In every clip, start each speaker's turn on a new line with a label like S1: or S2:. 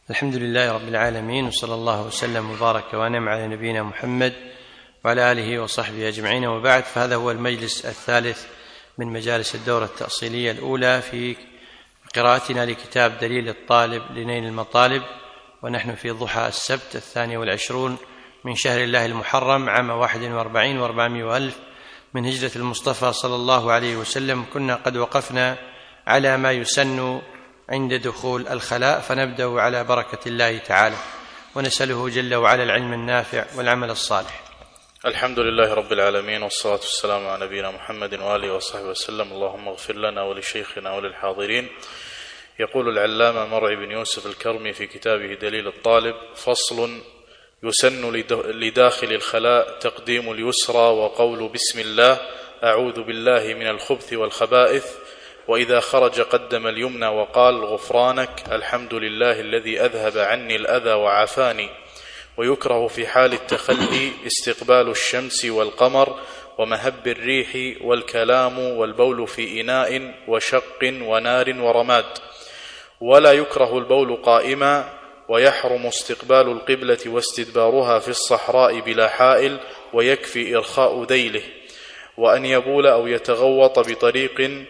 S1: الحمد لله رب العالمين، وصلى الله وسلم وبارك وانعم على نبينا محمد وعلى آله وصحبه أجمعين، وبعد. فهذا هو المجلس الثالث من مجالس الدورة التأصيلية الأولى في قراءتنا لكتاب دليل الطالب لنيل المطالب، ونحن في ضحى السبت 22 من شهر الله المحرم عام 41 و400 وألف من هجرة المصطفى صلى الله عليه وسلم. كنا قد وقفنا على ما يسن عند دخول الخلاء، فنبدأ على بركة الله تعالى، ونسأله جل وعلا العلم النافع والعمل الصالح.
S2: الحمد لله رب العالمين، والصلاة والسلام على نبينا محمد وآله وصحبه وسلم. اللهم اغفر لنا ولشيخنا وللحاضرين. يقول العلامة مرعي بن يوسف الكرمي في كتابه دليل الطالب: فصل: يسن لداخل الخلاء تقديم اليسرى وقول بسم الله أعوذ بالله من الخبث والخبائث، وإذا خرج قدم اليمنى وقال غفرانك الحمد لله الذي أذهب عني الأذى وعافاني. ويكره في حال التخلي استقبال الشمس والقمر ومهب الريح والكلام والبول في إناء وشق ونار ورماد. ولا يكره البول قائما، ويحرم استقبال القبلة واستدبارها في الصحراء بلا حائل، ويكفي إرخاء ذيله. وأن يبول أو يتغوط بطريق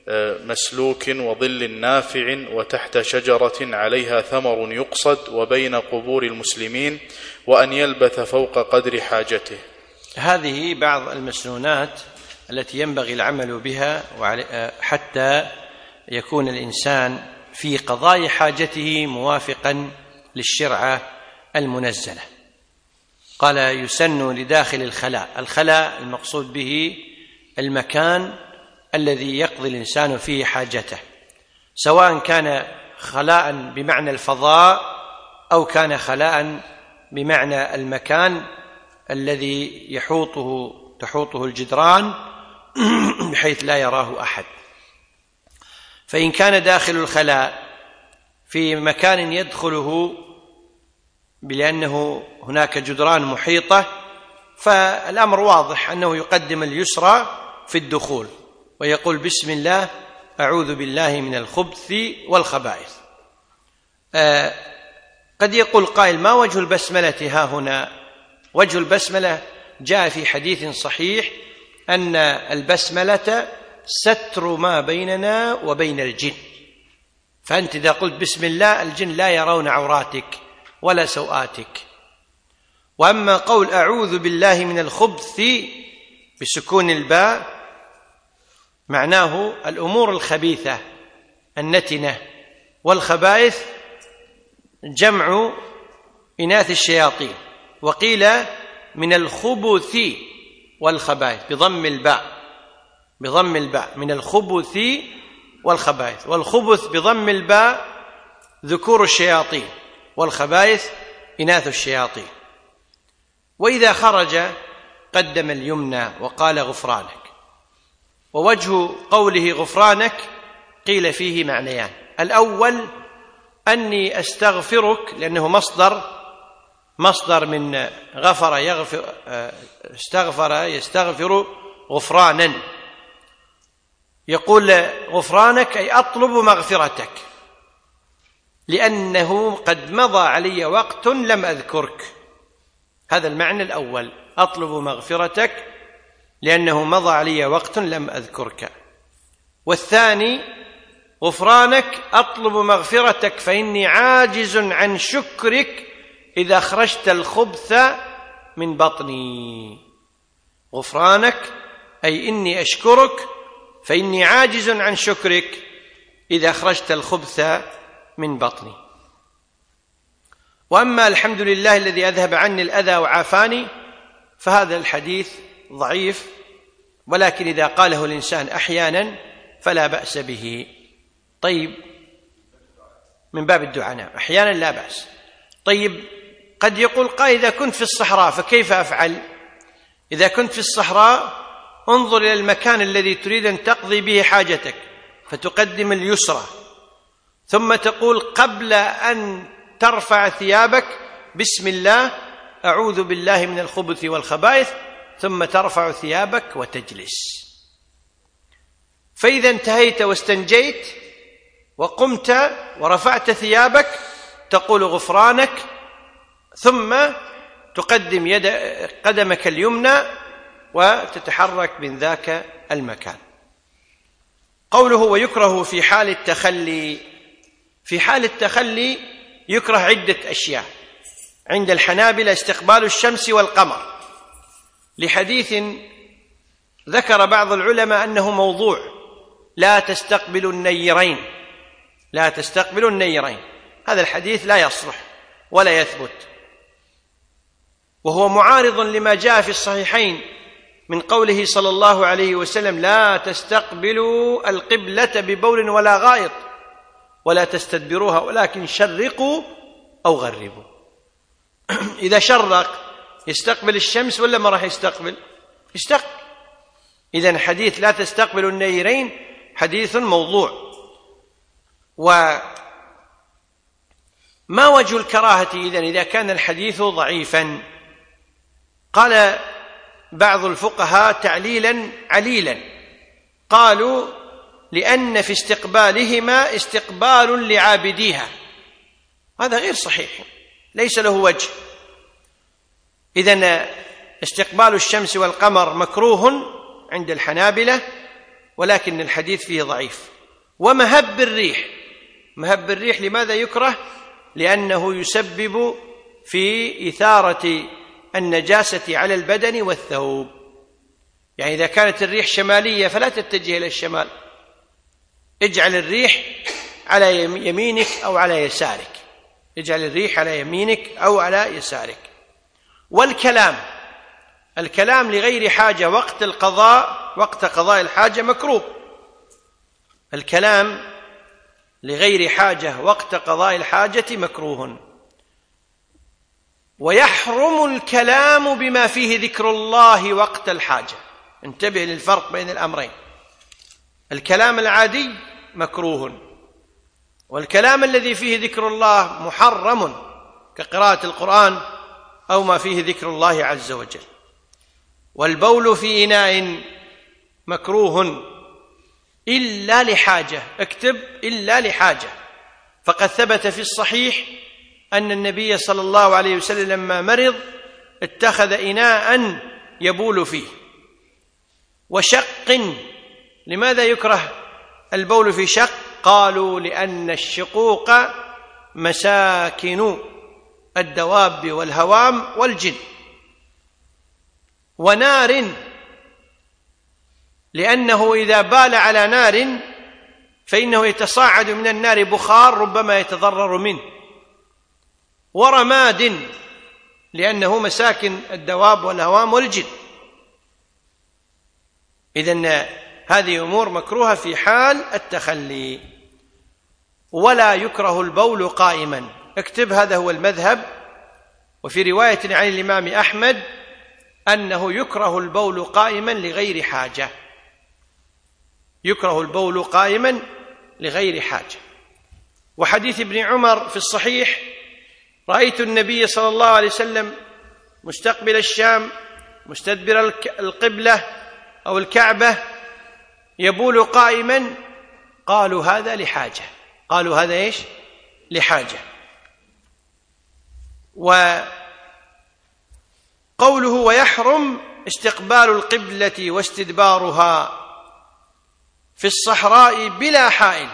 S2: مسلوك وظل نافع وتحت شجرة عليها ثمر يقصد وبين قبور المسلمين، وأن يلبث فوق قدر حاجته.
S1: هذه بعض المسنونات التي ينبغي العمل بها حتى يكون الإنسان في قضاء حاجته موافقا للشرعة المنزلة. قال يسن لداخل الخلاء. الخلاء المقصود به المكان الذي يقضي الإنسان فيه حاجته، سواء كان خلاء بمعنى الفضاء أو كان خلاء بمعنى المكان الذي تحوطه الجدران بحيث لا يراه أحد. فإن كان داخل الخلاء في مكان يدخله لأنه هناك جدران محيطة، فالأمر واضح أنه يقدم اليسرى في الدخول ويقول بسم الله أعوذ بالله من الخبث والخبائث. قد يقول قائل: ما وجه البسملة ها هنا؟ وجه البسملة جاء في حديث صحيح أن البسملة ستر ما بيننا وبين الجن، فأنت إذا قلت بسم الله الجن لا يرون عوراتك ولا سوآتك. وأما قول أعوذ بالله من الخبث بسكون الباء معناه الأمور الخبيثة النتنة، والخبائث جمع إناث الشياطين. وقيل من الخبث والخبائث بضم الباء من الخبث والخبائث، والخبث بضم الباء ذكور الشياطين، والخبائث إناث الشياطين. وإذا خرج قدم اليمنى وقال غفرانك. ووجه قوله غفرانك قيل فيه معنيان: الأول أني أستغفرك، لأنه مصدر من غفر يغفر، استغفر يستغفر غفرانا. يقول غفرانك أي أطلب مغفرتك، لأنه قد مضى علي وقت لم أذكرك. هذا المعنى الأول: أطلب مغفرتك لأنه مضى علي وقت لم أذكرك. والثاني: غفرانك أطلب مغفرتك فإني عاجز عن شكرك إذا أخرجت الخبث من بطني. غفرانك أي إني أشكرك فإني عاجز عن شكرك إذا أخرجت الخبث من بطني. وأما الحمد لله الذي أذهب عني الأذى وعافاني، فهذا الحديث ضعيف، ولكن إذا قاله الإنسان أحيانا فلا بأس به. طيب، من باب الدعاء أحيانا لا بأس. طيب، قد يقول قائل: إذا كنت في الصحراء فكيف أفعل؟ إذا كنت في الصحراء انظر إلى المكان الذي تريد أن تقضي به حاجتك، فتقدم اليسرى، ثم تقول قبل أن ترفع ثيابك بسم الله أعوذ بالله من الخبث والخبائث، ثم ترفع ثيابك وتجلس. فإذا انتهيت واستنجيت وقمت ورفعت ثيابك تقول غفرانك، ثم تقدم قدمك اليمنى وتتحرك من ذاك المكان. قوله ويكره في حال التخلي، في حال التخلي يكره عدة أشياء. عند الحنابلة استقبال الشمس والقمر، لحديث ذكر بعض العلماء أنه موضوع: لا تستقبلوا النيرين، لا تستقبلوا النيرين. هذا الحديث لا يصلح ولا يثبت، وهو معارض لما جاء في الصحيحين من قوله صلى الله عليه وسلم: لا تستقبلوا القبلة ببول ولا غائط ولا تستدبروها ولكن شرقوا أو غربوا. إذا شرق يستقبل الشمس ولا ما راح يستقبل؟ يستقبل. إذن حديث لا تستقبلوا النيرين حديث موضوع. وما وجه الكراهة إذا كان الحديث ضعيفا؟ قال بعض الفقهاء تعليلا عليلا، قالوا: لأن في استقبالهما استقبال لعابديها. هذا غير صحيح، ليس له وجه. إذن استقبال الشمس والقمر مكروه عند الحنابلة، ولكن الحديث فيه ضعيف. ومهب الريح، مهب الريح لماذا يكره؟ لأنه يسبب في إثارة النجاسة على البدن والثوب. يعني إذا كانت الريح شمالية فلا تتجه إلى الشمال، اجعل الريح على يمينك أو على يسارك، اجعل الريح على يمينك أو على يسارك. والكلام، الكلام لغير حاجة وقت القضاء، وقت قضاء الحاجة مكروه. الكلام لغير حاجة وقت قضاء الحاجة مكروه. ويحرم الكلام بما فيه ذكر الله وقت الحاجة. انتبه للفرق بين الأمرين. الكلام العادي مكروه، والكلام الذي فيه ذكر الله محرم، كقراءة القرآن أو ما فيه ذكر الله عز وجل. والبول في إناء مكروه إلا لحاجة، اكتب: إلا لحاجة. فقد ثبت في الصحيح أن النبي صلى الله عليه وسلم لما مرض اتخذ إناء يبول فيه. وشق، لماذا يكره البول في شق؟ قالوا: لأن الشقوق مساكن الدواب والهوام والجن. ونار، لأنه إذا بال على نار فإنه يتصاعد من النار بخار ربما يتضرر منه. ورماد، لأنه مساكن الدواب والهوام والجن. إذن هذه أمور مكروهة في حال التخلي. ولا يكره البول قائما، اكتب: هذا هو المذهب. وفي رواية عن الإمام أحمد أنه يكره البول قائما لغير حاجة، يكره البول قائما لغير حاجة. وحديث ابن عمر في الصحيح: رأيت النبي صلى الله عليه وسلم مستقبل الشام مستدبر القبلة أو الكعبة يبول قائما. قالوا: هذا لحاجة. قالوا: هذا إيش؟ لحاجة. وقوله ويحرم استقبال القبلة واستدبارها في الصحراء بلا حائل،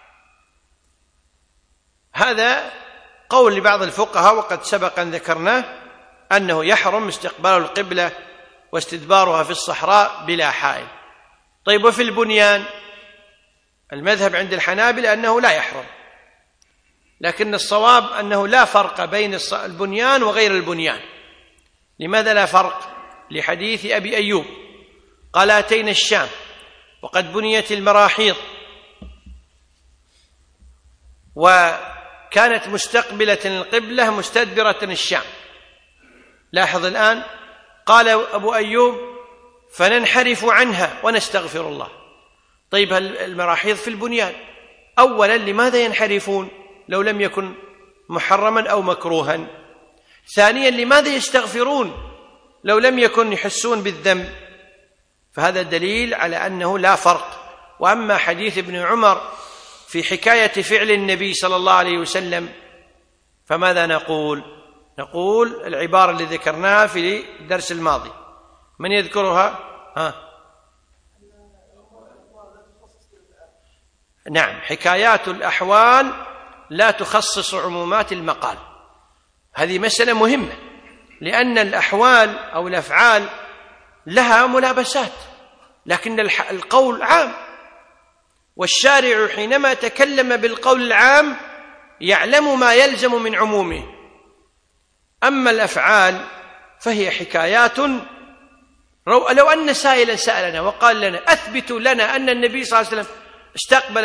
S1: هذا قول لبعض الفقهاء، وقد سبق أن ذكرناه أنه يحرم استقبال القبلة واستدبارها في الصحراء بلا حائل. طيب، وفي البنيان؟ المذهب عند الحنابلة أنه لا يحرم، لكن الصواب أنه لا فرق بين البنيان وغير البنيان. لماذا لا فرق؟ لحديث أبي أيوب قال: أتينا الشام وقد بنيت المراحيض وكانت مستقبلة القبلة مستدبرة الشام. لاحظ الآن، قال أبو أيوب: فننحرف عنها ونستغفر الله. طيب، المراحيض في البنيان. أولا، لماذا ينحرفون لو لم يكن محرما أو مكروها؟ ثانيا، لماذا يستغفرون لو لم يكن يحسون بالذنب؟ فهذا دليل على أنه لا فرق. وأما حديث ابن عمر في حكاية فعل النبي صلى الله عليه وسلم فماذا نقول؟ نقول العبارة اللي ذكرناها في الدرس الماضي، من يذكرها؟ نعم، حكايات الأحوال لا تخصص عمومات المقال. هذه مسألة مهمة، لأن الأحوال أو الأفعال لها ملابسات، لكن القول عام، والشارع حينما تكلم بالقول العام يعلم ما يلزم من عمومه. أما الأفعال فهي حكايات. لو أن سائلا سألنا وقال لنا أثبتوا لنا أن النبي صلى الله عليه وسلم استقبل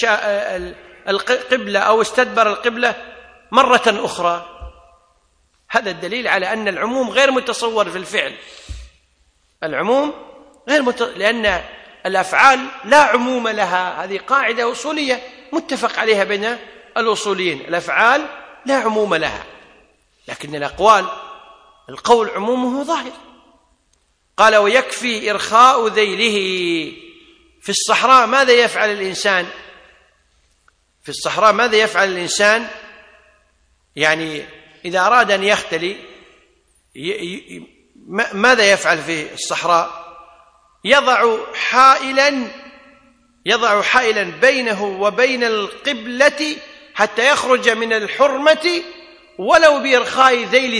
S1: القبلة أو استدبر القبلة مرة أخرى، هذا الدليل على أن العموم غير متصور في الفعل. العموم لأن الأفعال لا عموم لها، هذه قاعدة أصولية متفق عليها بين الأصوليين، الأفعال لا عموم لها، لكن الأقوال القول عمومه ظاهر. قال ويكفي إرخاء ذيله. في الصحراء ماذا يفعل الإنسان؟ في الصحراء ماذا يفعل الإنسان؟ يعني إذا أراد أن يختلي ماذا يفعل في الصحراء؟ يضع حائلا بينه وبين القبلة حتى يخرج من الحرمة ولو بإرخاء ذيل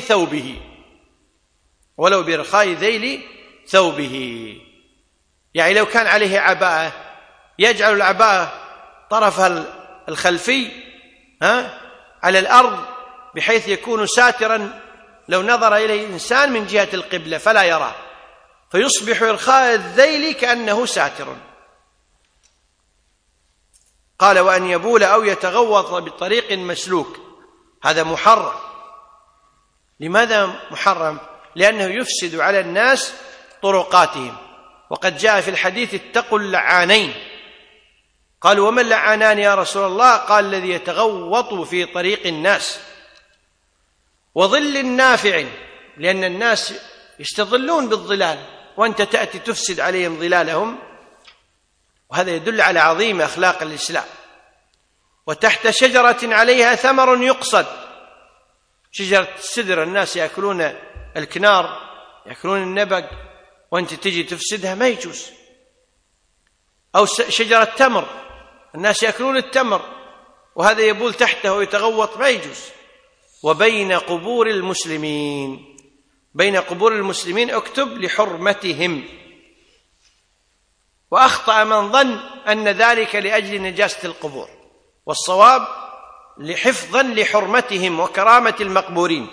S1: ثوبه. يعني لو كان عليه عباءة يجعل العباءة طرفها الخلفي على الأرض بحيث يكون ساترا لو نظر إليه إنسان من جهة القبلة فلا يراه، فيصبح إرخاء الذيل كأنه ساتر. قال وأن يبول أو يتغوط بطريق مسلوك، هذا محرم. لماذا محرم؟ لأنه يفسد على الناس طرقاتهم، وقد جاء في الحديث اتقوا اللعانين. قالوا وما اللعانان يا رسول الله؟ قال الذي يتغوط في طريق الناس. وظل النافع، لأن الناس يستظلون بالظلال وأنت تأتي تفسد عليهم ظلالهم، وهذا يدل على عظيم أخلاق الإسلام. وتحت شجرة عليها ثمر يقصد، شجرة السدر الناس يأكلون الكنار، يأكلون النبق، وأنت تجي تفسدها ما يجوز. أو شجرة تمر الناس يأكلون التمر وهذا يبول تحته ويتغوط ما يجوز. وبين قبور المسلمين، بين قبور المسلمين اكتب لحرمتهم. وأخطأ من ظن أن ذلك لأجل نجاسة القبور، والصواب حفظا لحرمتهم وكرامة المقبورين.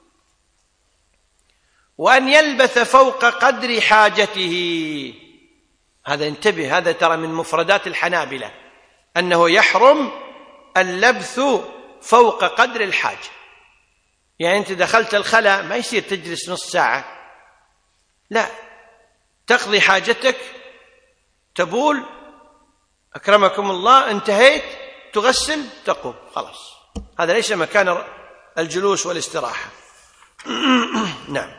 S1: وأن يلبث فوق قدر حاجته، هذا انتبه، هذا ترى من مفردات الحنابلة أنه يحرم اللبث فوق قدر الحاجة. يعني أنت دخلت الخلاء ما يصير تجلس نص ساعة، لا، تقضي حاجتك، تبول، أكرمكم الله، انتهيت، تغسل، تقوم، خلاص. هذا ليس مكان الجلوس والاستراحة. نعم.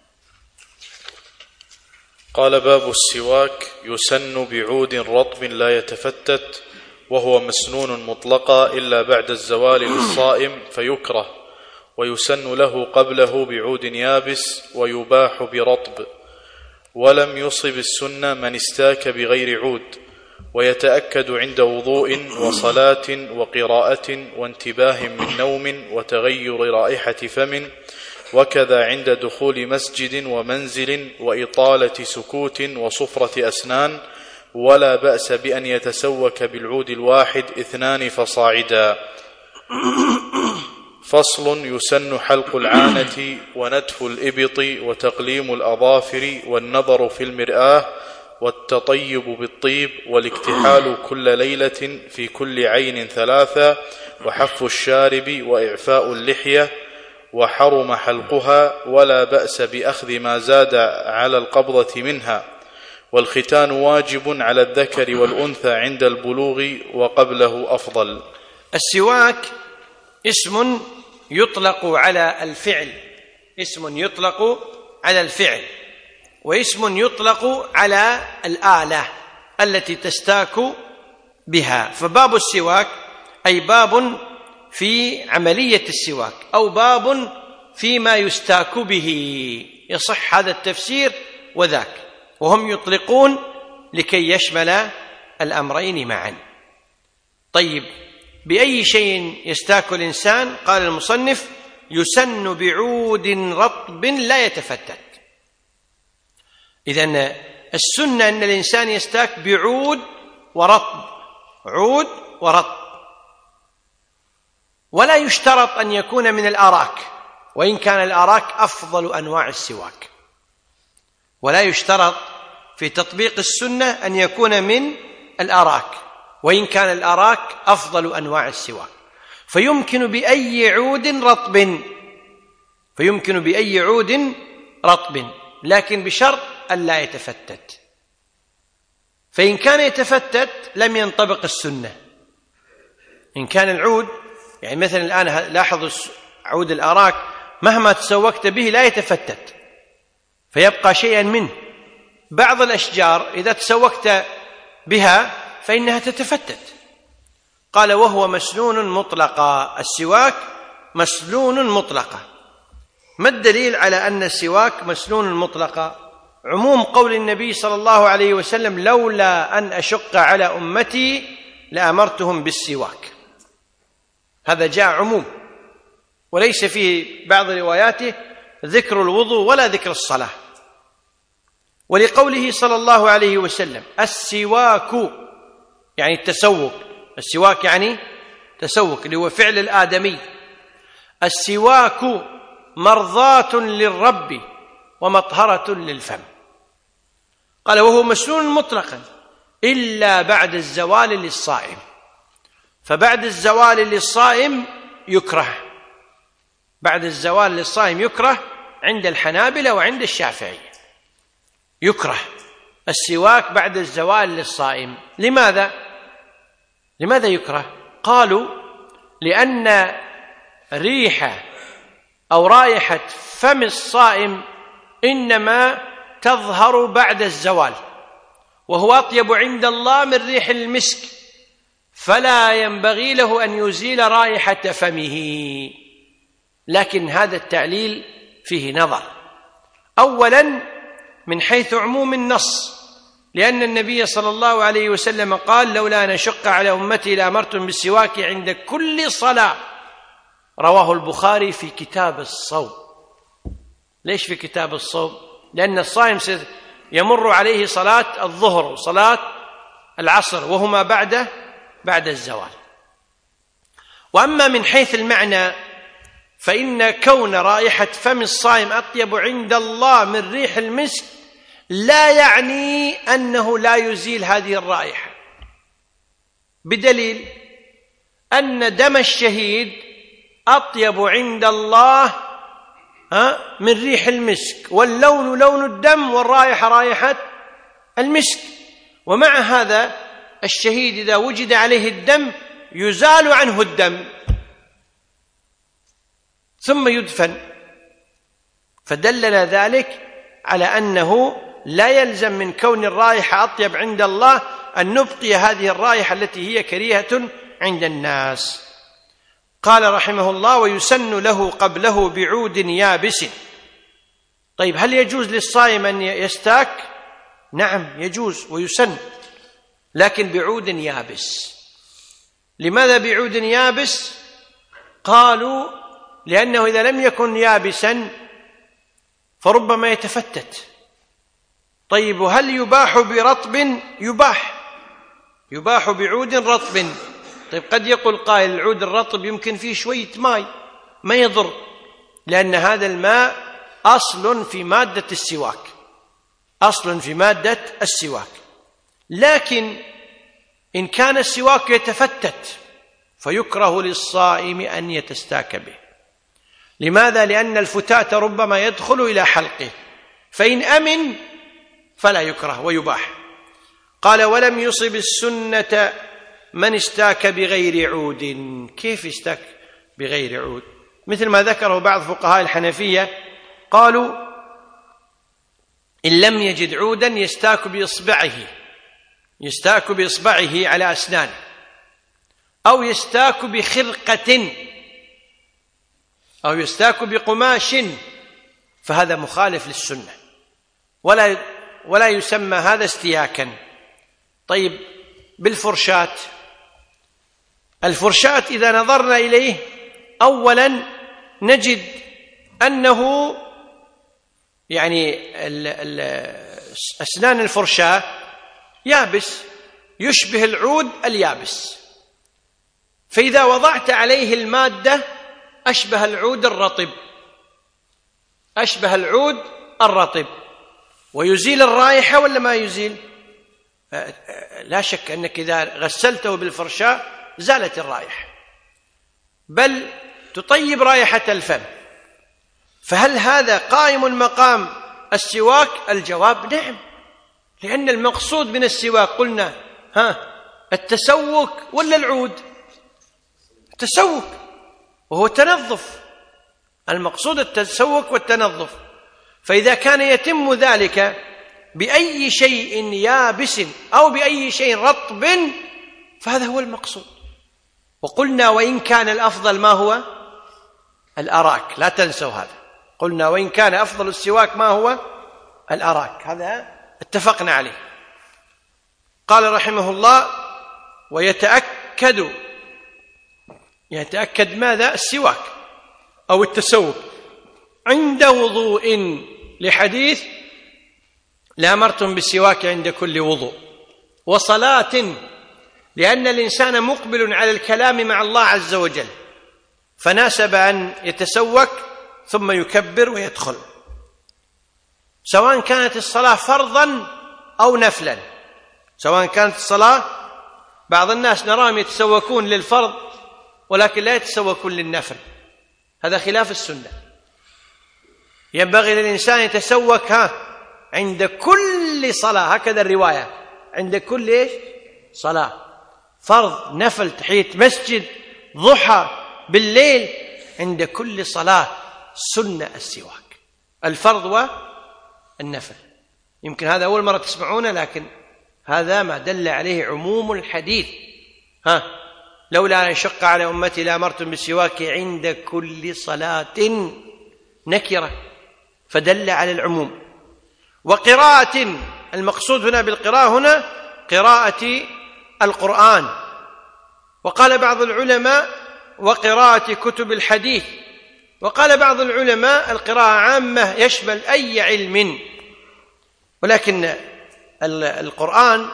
S2: قال باب السواك. يسن بعود رطب لا يتفتت، وهو مسنون مطلقا إلا بعد الزوال للصائم فيكره، ويسن له قبله بعود يابس، ويباح برطب. ولم يصب السنة من استاك بغير عود، ويتأكد عند وضوء وصلاة وقراءة وانتباه من نوم وتغير رائحة فم، وكذا عند دخول مسجد ومنزل وإطالة سكوت وصفرة أسنان. ولا بأس بأن يتسوك بالعود الواحد 2 فصاعدا. فصل. يسن حلق العانة ونتف الإبط وتقليم الأظافر والنظر في المرآة والتطيب بالطيب والاكتحال كل ليلة في كل عين 3 وحف الشارب وإعفاء اللحية. وحرم حلقها، ولا بأس بأخذ ما زاد على القبضة منها. والختان واجب على الذكر والأنثى عند البلوغ وقبله أفضل.
S1: السواك اسم يطلق على الفعل، اسم يطلق على الفعل، واسم يطلق على الآلة التي تستاك بها. فباب السواك أي باب في عملية السواك أو باب فيما يستاك به، يصح هذا التفسير وذاك، وهم يطلقون لكي يشمل الأمرين معا. طيب، بأي شيء يستاك الإنسان؟ قال المصنف: يسن بعود رطب لا يتفتت. إذن السنة أن الإنسان يستاك بعود ورطب، عود ورطب، ولا يشترط أن يكون من الأراك، وإن كان الأراك أفضل أنواع السواك، ولا يشترط في تطبيق السنة أن يكون من الأراك، وإن كان الأراك أفضل أنواع السواك. فيمكن بأي عود رطب، لكن بشرط ألا يتفتت. فإن كان يتفتت لم ينطبق السنة. إن كان العود، يعني مثلا الآن لاحظوا عود الأراك مهما تسوكت به لا يتفتت، فيبقى شيئا منه. بعض الأشجار إذا تسوكت بها فإنها تتفتت. قال: وهو مسنون مطلقا، السواك مسنون مطلقا. ما الدليل على أن السواك مسنون مطلقا؟ عموم قول النبي صلى الله عليه وسلم: لولا أن أشق على أمتي لأمرتهم بالسواك. هذا جاء عموم، وليس في بعض رواياته ذكر الوضوء ولا ذكر الصلاة. ولقوله صلى الله عليه وسلم: السواك يعني التسوك، السواك يعني تسوك اللي هو فعل الآدمي. السواك مرضاة للرب ومطهرة للفم. قال: وهو مسنون مطلقا إلا بعد الزوال للصائم، فبعد الزوال للصائم يكره، بعد الزوال للصائم يكره عند الحنابلة وعند الشافعية، يكره السواك بعد الزوال للصائم. لماذا يكره؟ قالوا: لأن ريحة أو رائحة فم الصائم إنما تظهر بعد الزوال، وهو أطيب عند الله من ريح المسك، فلا ينبغي له أن يزيل رائحة فمه. لكن هذا التعليل فيه نظر. أولا من حيث عموم النص، لأن النبي صلى الله عليه وسلم قال: لولا أن أشق على أمتي لأمرتم بالسواك عند كل صلاة. رواه البخاري في كتاب الصوم. ليش في كتاب الصوم؟ لأن الصائم يمر عليه صلاة الظهر وصلاة العصر وهما بعد الزوال. وأما من حيث المعنى فإن كون رائحة فم الصائم أطيب عند الله من ريح المسك لا يعني أنه لا يزيل هذه الرائحة، بدليل أن دم الشهيد أطيب عند الله من ريح المسك، واللون لون الدم والرائحة رائحة المسك. ومع هذا الشهيد إذا وجد عليه الدم يزال عنه الدم ثم يدفن، فدلنا ذلك على أنه لا يلزم من كون الرائحة أطيب عند الله أن نبقي هذه الرائحة التي هي كريهة عند الناس. قال رحمه الله: ويسن له قبله بعود يابس. طيب، هل يجوز للصائم أن يستاك؟ نعم يجوز ويسن، لكن بعود يابس. لماذا بعود يابس؟ قالوا: لأنه إذا لم يكن يابسا فربما يتفتت. طيب، وهل يباح برطب؟ يباح بعود رطب. طيب، قد يقول قائل: العود الرطب يمكن فيه شوية ماء، ما يضر، لأن هذا الماء أصل في مادة السواك، أصل في مادة السواك. لكن إن كان السواك يتفتت فيكره للصائم أن يتستاك به. لماذا؟ لأن الفتات ربما يدخل إلى حلقه، فإن أمن فلا يكره ويباح. قال: ولم يصب السنة من استاك بغير عود. كيف استاك بغير عود؟ مثل ما ذكره بعض فقهاء الحنفية، قالوا: إن لم يجد عودا يستاك بإصبعه على أسنانه، أو يستاك بخرقة أو يستاك بقماش فهذا مخالف للسنة ولا يسمى هذا استياكا. طيب بالفرشاة، الفرشاة إذا نظرنا إليه أولا نجد أنه يعني أسنان الفرشاة يابس يشبه العود اليابس، فإذا وضعت عليه المادة أشبه العود الرطب ويزيل الرائحة ولا ما يزيل؟ لا شك أنك إذا غسلته بالفرشاة زالت الرائحة، بل تطيب رائحة الفم. فهل هذا قائم مقام السواك؟ الجواب نعم، لأن المقصود من السواك قلنا التسوك ولا العود؟ التسوك، وهو تنظف، المقصود التسوك والتنظف. فإذا كان يتم ذلك بأي شيء يابس أو بأي شيء رطب فهذا هو المقصود. وقلنا وإن كان الأفضل ما هو؟ الأراك، لا تنسوا هذا، قلنا وإن كان أفضل السواك ما هو؟ الأراك، هذا اتفقنا عليه. قال رحمه الله يتأكد ماذا؟ السواك أو التسوك عند وضوء، لحديث لأمرتم بالسواك عند كل وضوء، وصلاة لأن الإنسان مقبل على الكلام مع الله عز وجل، فناسب أن يتسوك ثم يكبر ويدخل، سواء كانت الصلاة فرضا أو نفلا. سواء كانت الصلاة، بعض الناس نراهم يتسوكون للفرض ولكن لا يتسوكون للنفل، هذا خلاف السنة. ينبغي للإنسان يتسوك عند كل صلاة، هكذا الرواية، عند كل صلاة، فرض نفل، تحية مسجد، ضحى، بالليل، عند كل صلاة سنة السواك، الفرض والنفل. يمكن هذا أول مرة تسمعونه، لكن هذا ما دل عليه عموم الحديث. لولا أن يشق على أمتي لأمرتم بالسواك عند كل صلاة، نكرة فدل على العموم. وقراءة، المقصود هنا بالقراءة هنا قراءة القرآن. وقال بعض العلماء وقراءة كتب الحديث، وقال بعض العلماء القراءة عامة يشمل أي علم، ولكن القرآن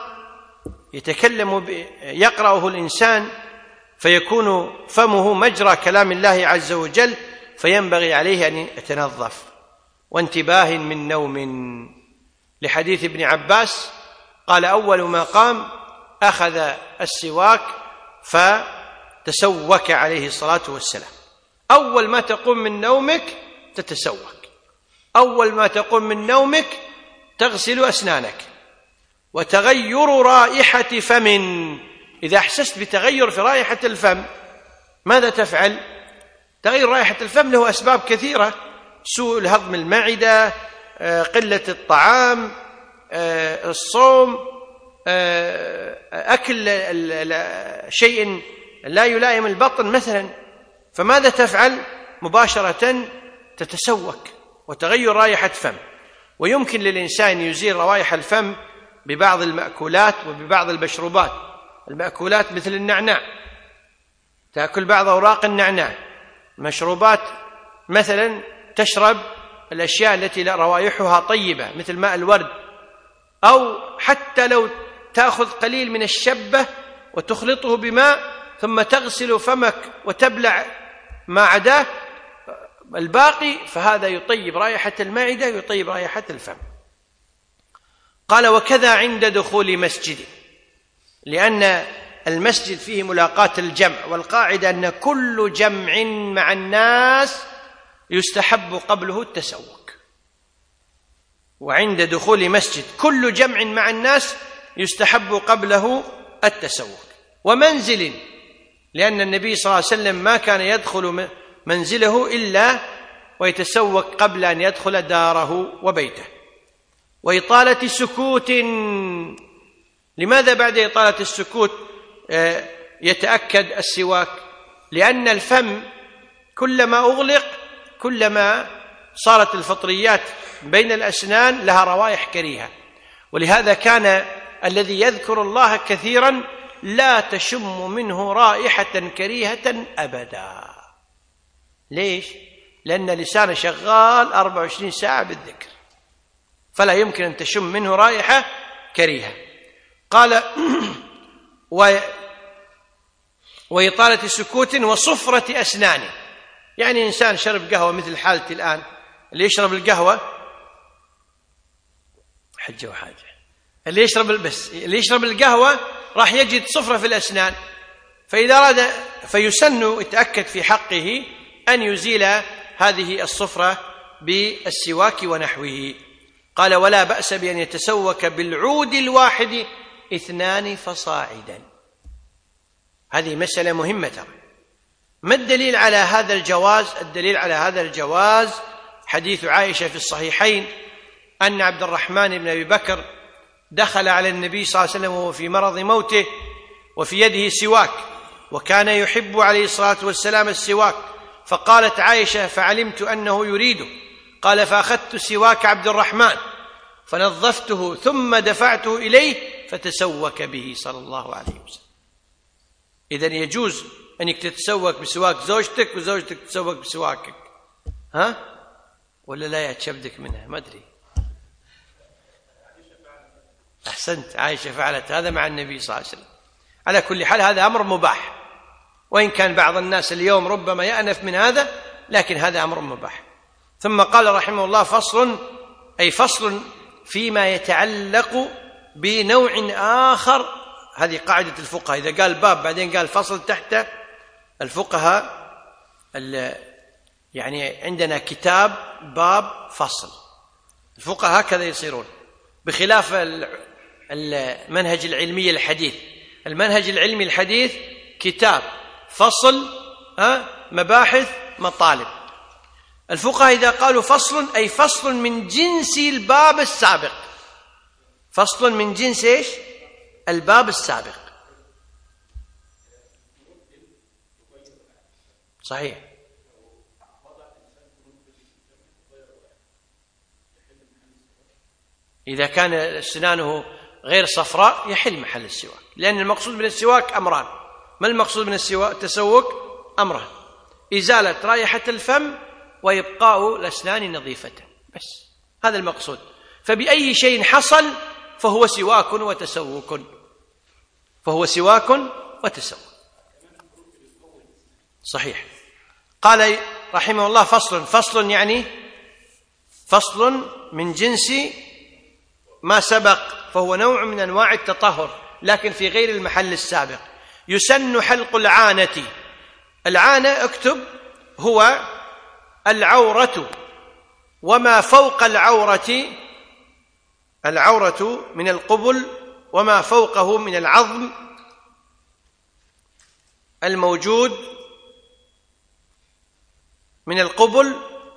S1: يقرأه الإنسان فيكون فمه مجرى كلام الله عز وجل، فينبغي عليه أن يتنظف. وانتباه من نوم، لحديث ابن عباس قال أول ما قام أخذ السواك فتسوك عليه الصلاة والسلام. أول ما تقوم من نومك تتسوك، أول ما تقوم من نومك تغسل أسنانك. وتغير رائحة فم، إذا أحسست بتغير في رائحة الفم ماذا تفعل؟ تغير رائحة الفم له أسباب كثيرة، سوء الهضم، المعدة، قلة الطعام، الصوم، أكل شيء لا يلائم البطن مثلا. فماذا تفعل؟ مباشرة تتسوك وتغير رائحة فم. ويمكن للإنسان يزيل روائح الفم ببعض المأكولات وببعض المشروبات. المأكولات مثل النعناع، تأكل بعض أوراق النعناع. مشروبات مثلا تشرب الأشياء التي روائحها طيبة مثل ماء الورد، أو حتى لو تأخذ قليل من الشبة وتخلطه بماء ثم تغسل فمك وتبلع ما عداه الباقي، فهذا يطيب رائحة المعدة، يطيب رائحة الفم. قال وكذا عند دخول مسجد، لأن المسجد فيه ملاقاة الجمع، والقاعدة أن كل جمع مع الناس يستحب قبله التسوك. وعند دخول مسجد كل جمع مع الناس يستحب قبله التسوك. ومنزل، لأن النبي صلى الله عليه وسلم ما كان يدخل منزله إلا ويتسوك قبل أن يدخل داره وبيته. وإطالة سكوت، لماذا بعد إطالة السكوت يتأكد السواك؟ لأن الفم كلما أغلق كلما صارت الفطريات بين الأسنان لها روائح كريهة، ولهذا كان الذي يذكر الله كثيرا لا تشم منه رائحة كريهة أبدا. ليش؟ لأن لسانه شغال 24 ساعة بالذكر، فلا يمكن أن تشم منه رائحة كريهة. قال وإطالة سكوت وصفرة أسنانه، يعني إنسان شرب قهوة مثل حالتي الآن، اللي يشرب القهوة حجة وحاجة، اللي يشرب القهوة راح يجد صفرة في الأسنان، فإذا أراد فيسن يتأكد في حقه أن يزيل هذه الصفرة بالسواك ونحوه. قال ولا بأس بأن يتسوك بالعود الواحد 2 فصاعدا. هذه مسألة مهمة ترى. ما الدليل على هذا الجواز؟ الدليل على هذا الجواز حديث عائشة في الصحيحين أن عبد الرحمن بن أبي بكر دخل على النبي صلى الله عليه وسلم وهو في مرض موته وفي يده سواك، وكان يحب عليه الصلاة والسلام السواك، فقالت عائشة فعلمت أنه يريده، قال فأخذت سواك عبد الرحمن فنظفته ثم دفعته إليه فتسوك به صلى الله عليه وسلم. إذن يجوز أنك تتسوك بسواك زوجتك وزوجتك تتسوك بسواكك، ها؟ ولا لا يتشبدك منها؟ ما أدري. أحسنت، عائشة فعلت هذا مع النبي صلى الله عليه وسلم. على كل حال هذا أمر مباح، وإن كان بعض الناس اليوم ربما يأنف من هذا، لكن هذا أمر مباح. ثم قال رحمه الله فصل، أي فصل فيما يتعلق بنوع آخر. هذه قاعدة الفقهاء، إذا قال باب بعدين قال فصل تحته، الفقهاء يعني عندنا كتاب باب فصل، الفقهاء هكذا يصيرون، بخلاف المنهج العلمي الحديث. المنهج العلمي الحديث كتاب فصل مباحث مطالب. الفقهاء إذا قالوا فصل أي فصل من جنس الباب السابق، فصل من جنس إيش؟ الباب السابق. صحيح. إذا كان أسنانه غير صفراء يحل محل السواك، لأن المقصود من السواك أمران. ما المقصود من التسوك؟ أمران: إزالة رائحة الفم وإبقاء الأسنان نظيفة، بس هذا المقصود. فبأي شيء حصل فهو سواك وتسوك، فهو سواك وتسوك. صحيح. قال رحمه الله فصل، فصل يعني فصل من جنس ما سبق، فهو نوع من أنواع التطهر لكن في غير المحل السابق. يسن حلق العانة. العانة اكتب هو العورة وما فوق العورة، العورة من القبل وما فوقه من العظم الموجود من القبل،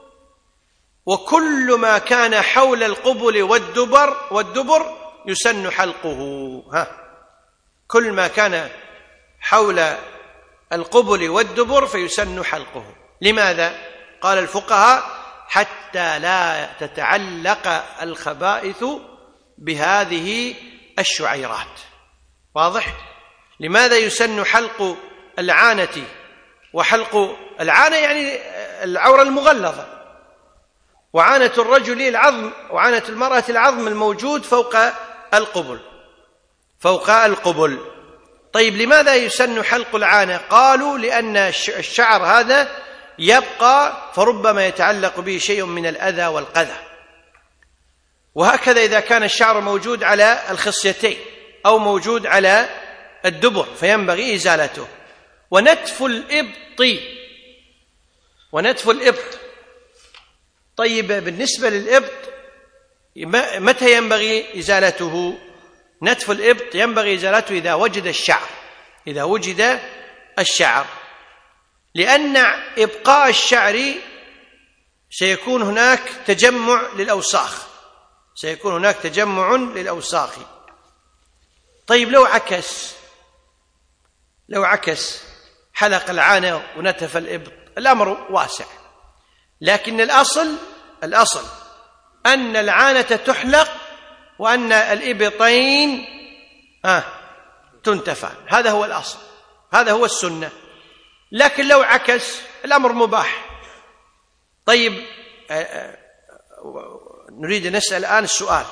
S1: وكل ما كان حول القبل والدبر يسن حلقه. كل ما كان حول القبل والدبر فيسن حلقه. لماذا؟ قال الفقهاء حتى لا تتعلق الخبائث بهذه الشعيرات. واضح؟ لماذا يسن حلق العانة؟ وحلق العانة يعني العورة المغلظة، وعانة الرجل العظم، وعانة المرأة العظم الموجود فوق القبل، فوق القبل. طيب لماذا يسن حلق العانة؟ قالوا لأن الشعر هذا يبقى فربما يتعلق به شيء من الأذى والقذى، وهكذا إذا كان الشعر موجود على الخصيتين أو موجود على الدبر فينبغي إزالته. ونتف الإبط، ونتف الإبط. طيب بالنسبة للإبط متى ينبغي إزالته؟ نتف الإبط ينبغي إزالته إذا وجد الشعر، إذا وجد الشعر، لأن إبقاء الشعر سيكون هناك تجمع للأوساخ، سيكون هناك تجمع للأوساخ. طيب لو عكس، لو عكس حلق العانة ونتف الإبط الأمر واسع، لكن الأصل أن العانة تحلق وأن الإبطين تنتفان، هذا هو الأصل، هذا هو السنة. لكن لو عكس الأمر مباح. طيب نريد أن نسأل الآن السؤال.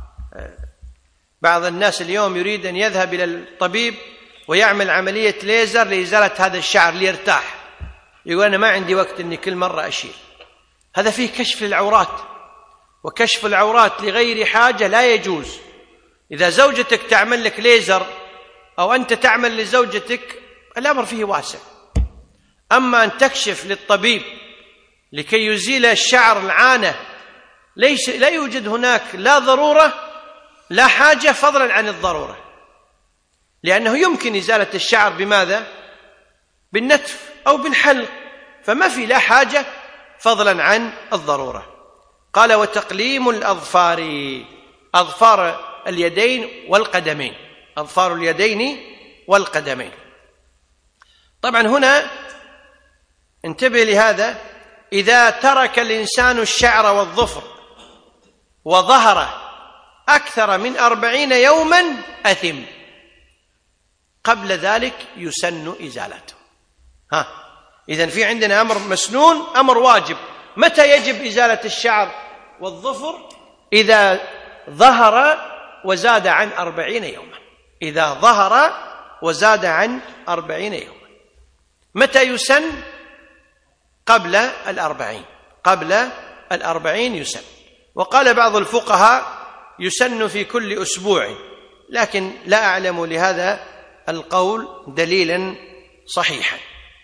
S1: بعض الناس اليوم يريد أن يذهب إلى الطبيب ويعمل عملية ليزر لإزالة هذا الشعر ليرتاح، يقول أنا ما عندي وقت أني كل مرة أشيل. هذا فيه كشف للعورات، وكشف العورات لغير حاجة لا يجوز. إذا زوجتك تعمل لك ليزر أو أنت تعمل لزوجتك الأمر فيه واسع. أما أن تكشف للطبيب لكي يزيل الشعر العانة لا يوجد هناك لا ضرورة لا حاجة فضلا عن الضرورة، لأنه يمكن إزالة الشعر بماذا؟ بالنتف أو بالحلق، فما في لا حاجة فضلا عن الضرورة. قال وتقليم الأظفار، أظفار اليدين والقدمين، أظفار اليدين والقدمين. طبعا هنا انتبه لهذا، إذا ترك الإنسان الشعر والظفر وظهره أكثر من 40 يوما أثم، قبل ذلك يسن إزالته. إذن في عندنا أمر مسنون، أمر واجب. متى يجب إزالة الشعر والظفر؟ إذا ظهر وزاد عن 40 يوما، إذا ظهر وزاد عن 40 يوما. متى يسن؟ قبل 40، قبل 40 يسن. وقال بعض الفقهاء يسن في كل أسبوع، لكن لا أعلم لهذا القول دليلا صحيحا.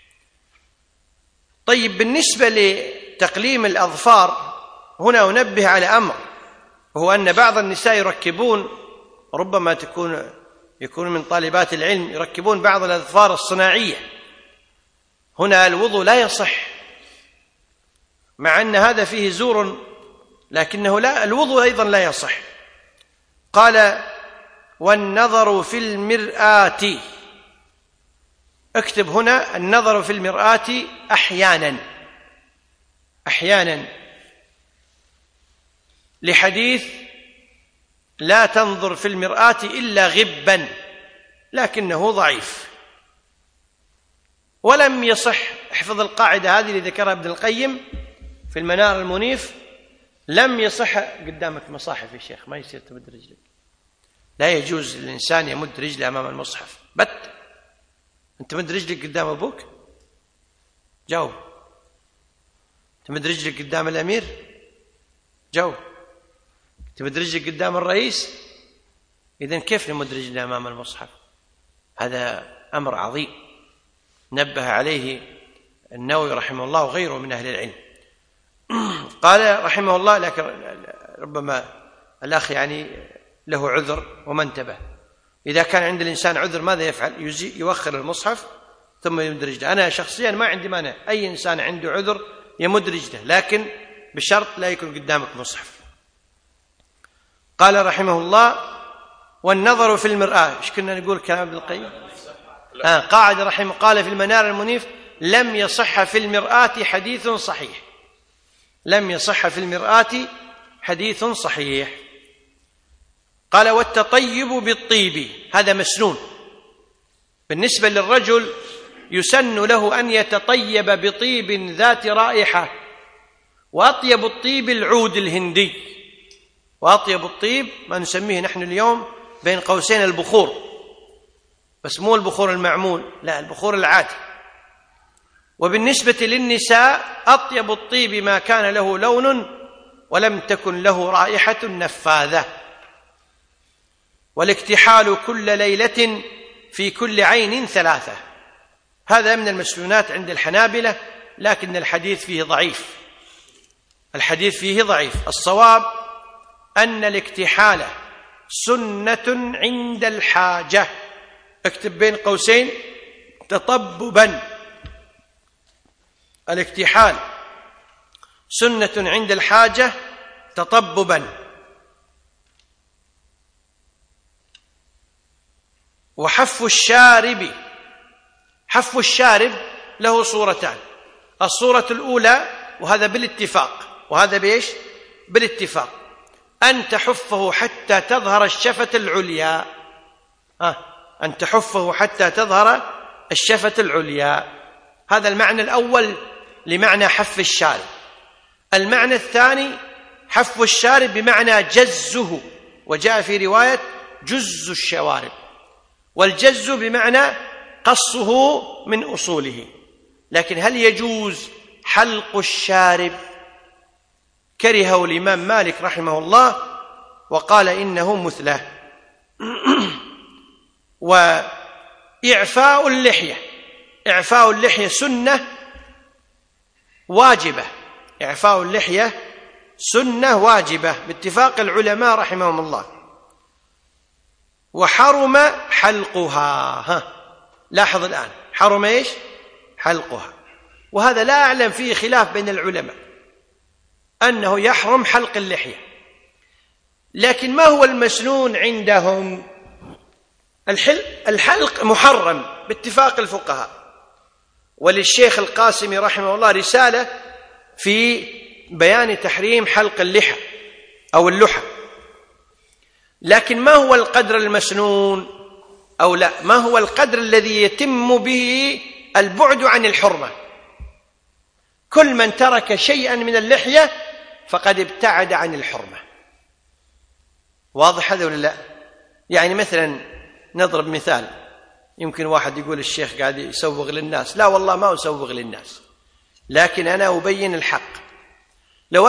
S1: طيب بالنسبة لتقليم الأظفار هنا أنبه على أمر، وهو أن بعض النساء يركبون، ربما يكون من طالبات العلم، يركبون بعض الأظفار الصناعية. هنا الوضوء لا يصح، مع أن هذا فيه زور، لكنه لا، الوضوء أيضا لا يصح. قال والنظر في المرآة، اكتب هنا النظر في المرآة أحيانا لحديث لا تنظر في المرآة إلا غبا، لكنه ضعيف ولم يصح. احفظ القاعدة هذه اللي ذكرها ابن القيم في المنار المنيف، لم يصح. قدامك مصاحف يا شيخ، ما يصير تمد رجلك، لا يجوز للإنسان يمد رجله أمام المصحف بت. أنت مد رجلك قدام أبوك؟ جاوب. تمد رجلك قدام الأمير؟ جاوب. تمد رجلك قدام الرئيس؟ إذن كيف نمد رجلنا أمام المصحف؟ هذا أمر عظيم نبه عليه النووي رحمه الله وغيره من أهل العلم. قال رحمه الله، لكن ربما الأخ له عذر وما انتبه. إذا كان عند الإنسان عذر ماذا يفعل؟ يوخر المصحف ثم يمد رجله. أنا شخصيا ما عندي مانع، أي إنسان عنده عذر يمد رجله، لكن بشرط لا يكون قدامك مصحف. قال رحمه الله والنظر في المرآة. ايش كنا نقول كلام ابن القيم؟ قاعد رحمه، قال في المنار المنيف لم يصح في المرآة حديث صحيح، لم يصح في المرآة حديث صحيح. قال والتطيب بالطيب، هذا مسنون. بالنسبة للرجل يسن له أن يتطيب بطيب ذات رائحة، وأطيب الطيب العود الهندي، وأطيب الطيب ما نسميه نحن اليوم بين قوسين البخور، بس مو البخور المعمول، لا، البخور العادي. وبالنسبة للنساء أطيب الطيب ما كان له لون ولم تكن له رائحة نفاذة. والاكتحال كل ليلة في كل عين 3، هذا من المسنونات عند الحنابلة، لكن الحديث فيه ضعيف، الحديث فيه ضعيف. الصواب أن الاكتحال سنة عند الحاجة، اكتب بين قوسين تطببا، الاكتحال سنة عند الحاجة تطببا. وحف الشارب حف الشارب له صورتان. الصورة الأولى، وهذا بالاتفاق، وهذا بإيش؟ بالاتفاق، أن تحفه حتى تظهر الشفة العليا. أن تحفه حتى تظهر الشفة العليا، هذا المعنى الأول لمعنى حف الشارب. المعنى الثاني حف الشارب بمعنى جزه، وجاء في رواية جز الشوارب، والجز بمعنى قصه من أصوله. لكن هل يجوز حلق الشارب؟ كرهه الإمام مالك رحمه الله وقال إنه مثله. وإعفاء اللحية، إعفاء اللحية سنة واجبة، إعفاء اللحية سنة واجبة باتفاق العلماء رحمهم الله. وحرم حلقها. لاحظ الآن، حرم إيش؟ حلقها. وهذا لا أعلم فيه خلاف بين العلماء أنه يحرم حلق اللحية. لكن ما هو المسنون عندهم؟ الحلق محرم باتفاق الفقهاء. وللشيخ القاسمي رحمه الله رسالة في بيان تحريم حلق اللحى أو اللحى. لكن ما هو القدر المسنون؟ أو لا، ما هو القدر الذي يتم به البعد عن الحرمة؟ كل من ترك شيئا من اللحية فقد ابتعد عن الحرمة. واضح هذا ولا لا؟ يعني مثلا نضرب مثال، يمكن واحد يقول الشيخ قاعد يسوغ للناس. لا والله ما أسوغ للناس، لكن أنا أبين الحق. لو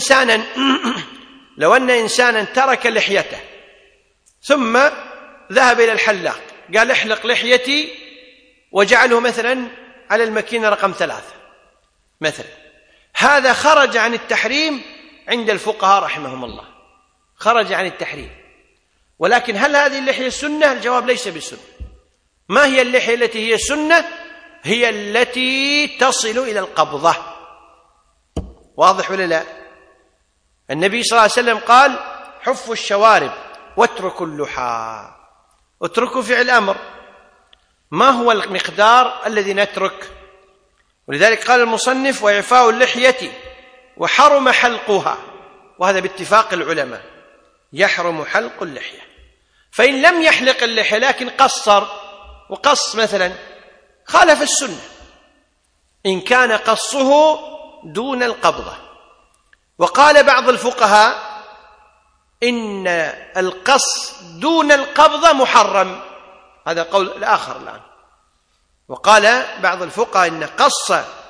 S1: أن إنسانا ترك لحيته ثم ذهب إلى الحلاق قال احلق لحيتي وجعله مثلا على الماكينة رقم 3 مثلا، هذا خرج عن التحريم عند الفقهاء رحمهم الله، خرج عن التحريم. ولكن هل هذه اللحية سنة؟ الجواب ليس بسنة. ما هي اللحية التي هي سنة؟ هي التي تصل إلى القبضة. واضح ولا لا؟ النبي صلى الله عليه وسلم قال حفوا الشوارب واتركوا اللحى. اتركوا فعل أمر، ما هو المقدار الذي نترك؟ ولذلك قال المصنف وإعفاء اللحية وحرم حلقها، وهذا باتفاق العلماء، يحرم حلق اللحية. فإن لم يحلق اللحية لكن قصر، وقص مثلا، خالف السنة إن كان قصه دون القبضة. وقال بعض الفقهاء إن القص دون القبضة محرم، هذا قول الآخر الآن. وقال بعض الفقهاء إن قص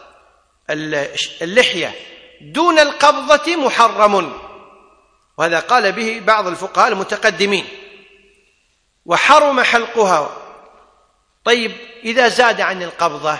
S1: اللحية دون القبضة محرم، وهذا قال به بعض الفقهاء المتقدمين. وحرم حلقها. طيب إذا زاد عن القبضة،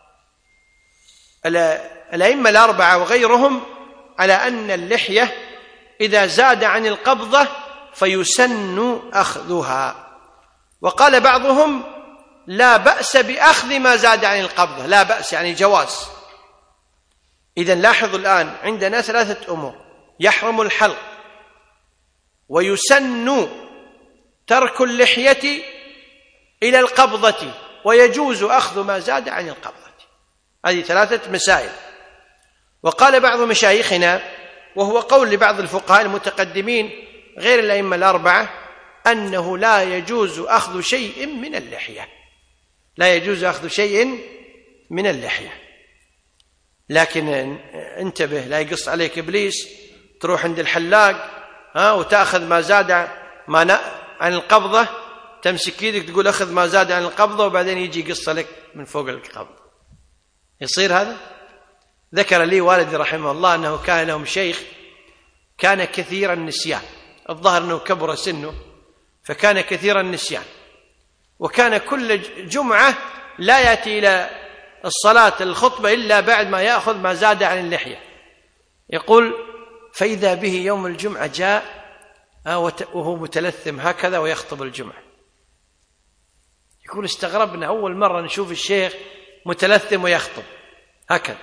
S1: الأئمة الأربعة وغيرهم على أن اللحية إذا زاد عن القبضة فيسن أخذها. وقال بعضهم لا بأس بأخذ ما زاد عن القبضة، لا بأس يعني جواز. إذن لاحظوا الآن عندنا 3 أمور: يحرم الحلق، ويسن ترك اللحية إلى القبضة، ويجوز أخذ ما زاد عن القبضة. هذه 3 مسائل. وقال بعض مشايخنا، وهو قول لبعض الفقهاء المتقدمين غير الأئمة الأربعة، أنه لا يجوز أخذ شيء من اللحية، لا يجوز أخذ شيء من اللحية. لكن انتبه لا يقص عليك إبليس، تروح عند الحلاق وتأخذ ما زاد عن القبضة، تمسك يدك تقول أخذ ما زاد عن القبضة، وبعدين يجي يقص لك من فوق القبضة. يصير هذا؟ ذكر لي والدي رحمه الله أنه كان لهم شيخ كان كثير النسيان، الظاهر أنه كبر سنه فكان كثير النسيان، وكان كل جمعة لا يأتي إلى الصلاة الخطبة إلا بعد ما يأخذ ما زاد عن اللحية. يقول فإذا به يوم الجمعة جاء وهو متلثم هكذا ويخطب الجمعة. يقول استغربنا أول مرة نشوف الشيخ متلثم ويخطب هكذا.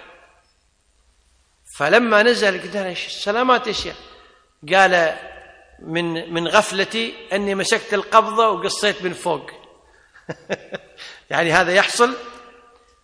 S1: فلما نزل قلت له السلامات يا شيخ، قال من غفلتي أني مسكت القبضة وقصيت من فوق. يعني هذا يحصل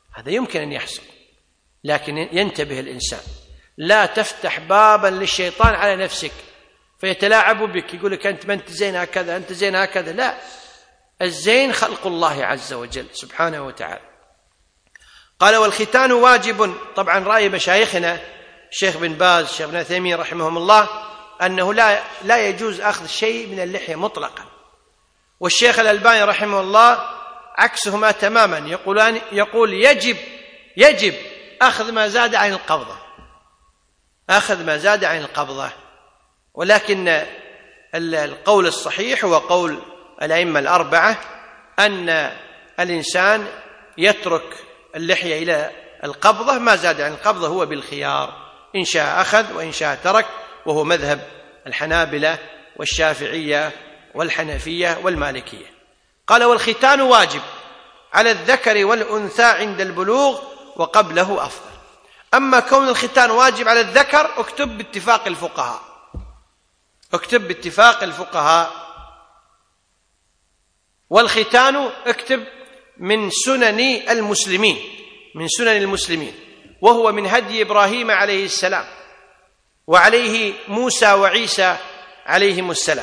S1: هذا يمكن أن يحصل، لكن ينتبه الإنسان، لا تفتح بابا للشيطان على نفسك فيتلاعب بك، يقول لك أنت ما أنت زين هكذا، أنت زين هكذا. لا، الزين خلق الله عز وجل سبحانه وتعالى. قال والختان واجب. طبعا رأي مشايخنا الشيخ بن باز الشيخ ابن عثيمين رحمهم الله أنه لا يجوز أخذ شيء من اللحية مطلقا، والشيخ الألباني رحمه الله عكسهما تماما، يقول يجب أخذ ما زاد عن القبضة، أخذ ما زاد عن القبضة. ولكن القول الصحيح هو قول الأئمة الأربعة أن الإنسان يترك اللحية إلى القبضة، ما زاد عن القبضة هو بالخيار، إن شاء أخذ وإن شاء ترك، وهو مذهب الحنابلة والشافعية والحنفية والمالكية. قال والختان واجب على الذكر والأنثى عند البلوغ وقبله أفضل. أما كون الختان واجب على الذكر اكتب باتفاق الفقهاء، اكتب باتفاق الفقهاء. والختان اكتب من سنن المسلمين، من سنن المسلمين، وهو من هدي إبراهيم عليه السلام وعليه موسى وعيسى عليهم السلام.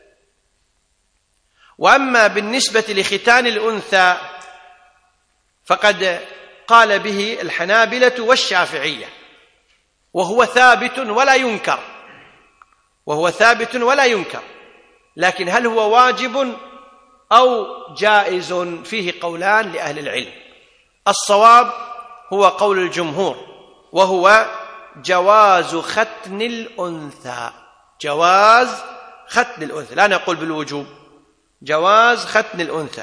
S1: وأما بالنسبة لختان الأنثى فقد قال به الحنابلة والشافعية، وهو ثابت ولا ينكر، وهو ثابت ولا ينكر، لكن هل هو واجب أو جائز فيه قولان لأهل العلم. الصواب هو قول الجمهور، وهو جواز ختن الأنثى، جواز ختن الأنثى، لا نقول بالوجوب، جواز ختن الأنثى،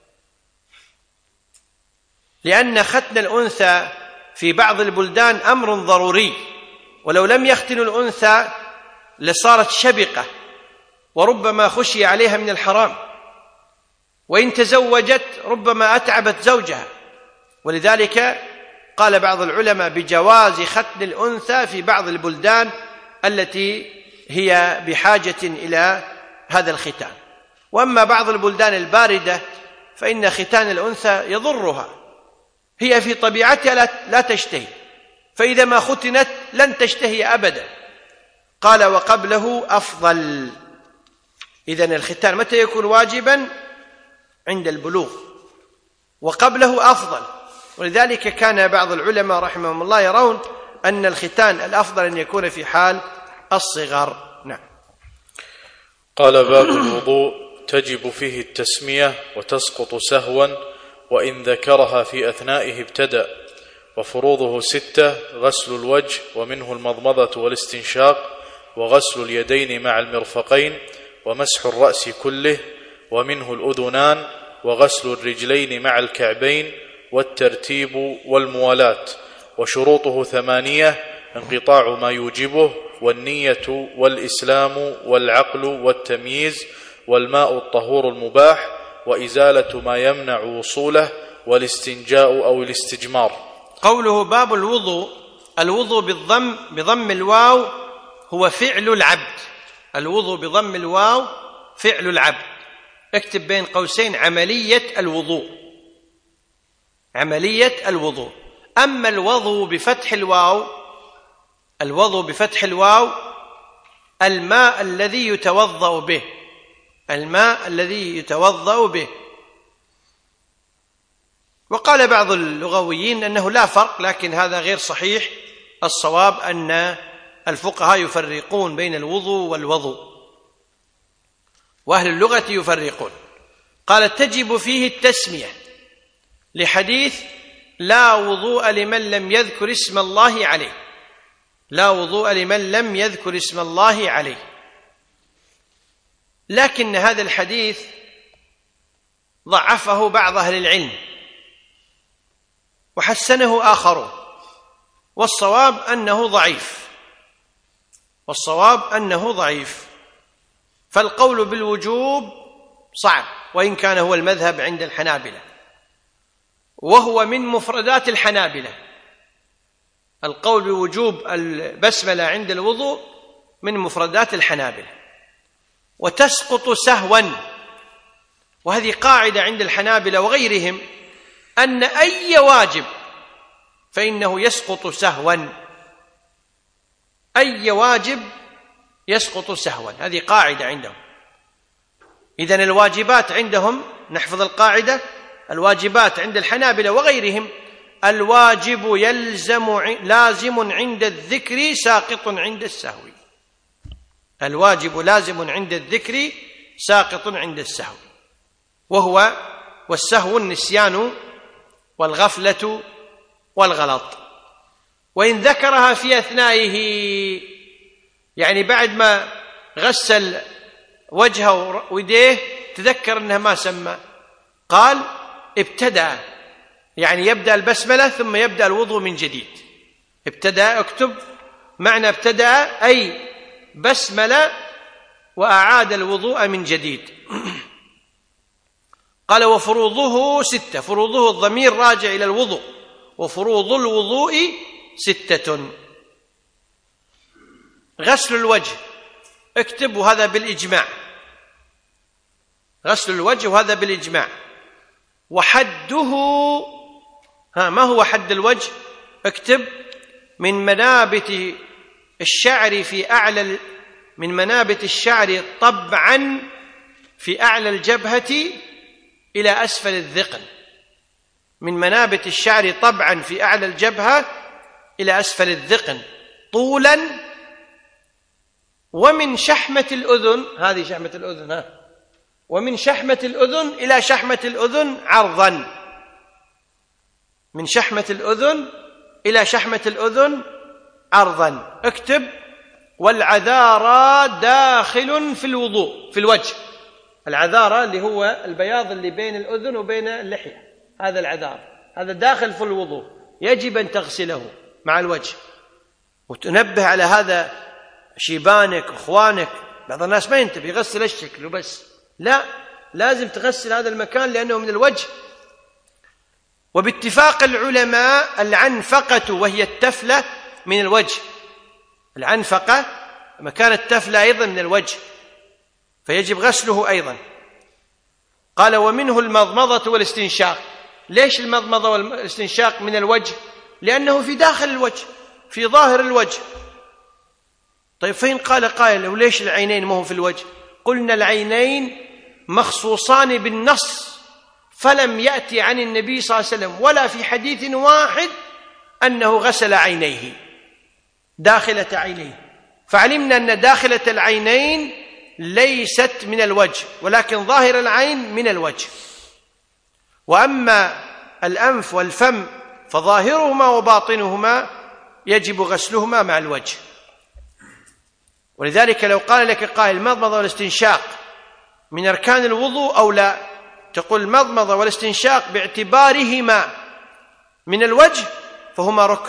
S1: لأن ختن الأنثى في بعض البلدان أمر ضروري، ولو لم يختن الأنثى لصارت شبقة وربما خشي عليها من الحرام، وإن تزوجت ربما أتعبت زوجها. ولذلك قال بعض العلماء بجواز ختن الأنثى في بعض البلدان التي هي بحاجة إلى هذا الختان. وأما بعض البلدان الباردة فإن ختان الأنثى يضرها، هي في طبيعتها لا تشتهي، فإذا ما ختنت لن تشتهي أبدا. قال وقبله أفضل. إذن الختان متى يكون واجبا؟ عند البلوغ، وقبله أفضل. ولذلك كان بعض العلماء رحمهم الله يرون أن الختان الأفضل أن يكون في حال الصغر. نعم.
S2: قال باب الوضوء تجب فيه التسمية وتسقط سهوا، وإن ذكرها في أثنائه ابتدأ، وفروضه 6: غسل الوجه ومنه المضمضة والاستنشاق، وغسل اليدين مع المرفقين، ومسح الرأس كله، ومنه الأذنان، وغسل الرجلين مع الكعبين، والترتيب والموالاة. وشروطه 8: انقطاع ما يوجبه، والنية والإسلام والعقل والتمييز، والماء الطهور المباح، وإزالة ما يمنع وصوله، والاستنجاء أو الاستجمار.
S1: قوله باب الوضوء، الوضوء بضم الواو هو فعل العبد، الوضوء بضم الواو فعل العبد. اكتب بين قوسين عملية الوضوء، عملية الوضوء. أما الوضوء بفتح الواو، الوضوء بفتح الواو الماء الذي يتوضأ به، الماء الذي يتوضأ به. وقال بعض اللغويين أنه لا فرق، لكن هذا غير صحيح. الصواب أن الفقهاء يفرقون بين الوضوء والوضوء، وأهل اللغة يفرقون. قال تجب فيه التسمية لحديث لا وضوء لمن لم يذكر اسم الله عليه، لا وضوء لمن لم يذكر اسم الله عليه. لكن هذا الحديث ضعفه بعض أهل العلم وحسنه آخرون، والصواب أنه ضعيف، والصواب أنه ضعيف. فالقول بالوجوب صعب، وإن كان هو المذهب عند الحنابلة، وهو من مفردات الحنابلة. القول بوجوب البسملة عند الوضوء من مفردات الحنابلة. وتسقط سهوا، وهذه قاعدة عند الحنابلة وغيرهم، أن أي واجب فإنه يسقط سهوا. أي واجب يسقط سهوا، هذه قاعدة عندهم. إذن الواجبات عندهم، نحفظ القاعدة، الواجبات عند الحنابلة وغيرهم: الواجب لازم عند الذكر ساقط عند السهو. الواجب لازم عند الذكر ساقط عند السهو، والسهو النسيان والغفلة والغلط. وإن ذكرها في أثنائه، يعني بعد ما غسل وجهه ويديه تذكر أنها ما سمى، قال ابتدأ، يعني يبدأ البسملة ثم يبدأ الوضوء من جديد. ابتدأ، اكتب معنى ابتدأ، أي بسملة وأعاد الوضوء من جديد. قال وفروضه 6. فروضه الضمير راجع إلى الوضوء، وفروض الوضوء 6. غسل الوجه، اكتب وهذا بالإجماع، غسل الوجه وهذا بالإجماع. وحده، ما هو حد الوجه؟ اكتب من منابت الشعر في أعلى، من منابت الشعر طبعا في أعلى الجبهة إلى أسفل الذقن. من منابت الشعر طبعا في أعلى الجبهة إلى أسفل الذقن طولا، ومن شحمة الأذن، هذه شحمة الأذن، ومن شحمة الأذن إلى شحمة الأذن عرضا. من شحمة الأذن إلى شحمة الأذن عرضا. اكتب والعذارى داخل في الوضوء، في الوجه. العذارى اللي هو البياض اللي بين الأذن وبين اللحية، هذا العذار، هذا داخل في الوضوء، يجب أن تغسله مع الوجه. وتنبه على هذا شيبانك أخوانك، بعض الناس ما ينتبه، يغسل الشكل وبس، لا، لازم تغسل هذا المكان لأنه من الوجه. وباتفاق العلماء العنفقة وهي التفلة من الوجه. العنفقة مكان التفلة أيضا من الوجه، فيجب غسله أيضا. قال ومنه المضمضة والاستنشاق. ليش المضمضة والاستنشاق من الوجه؟ لأنه في داخل الوجه، في ظاهر الوجه. طيب فين قال قائل وليش العينين ما هو في الوجه؟ قلنا العينين مخصوصان بالنص، فلم يأتي عن النبي صلى الله عليه وسلم ولا في حديث واحد أنه غسل عينيه، داخلة عينيه. فعلمنا أن داخلة العينين ليست من الوجه، ولكن ظاهر العين من الوجه. وأما الأنف والفم فظاهرهما وباطنهما يجب غسلهما مع الوجه. ولذلك لو قال لك قائل المضمضة والاستنشاق من أركان الوضوء أو لا، تقول المضمضة والاستنشاق باعتبارهما من الوجه فهما ركن،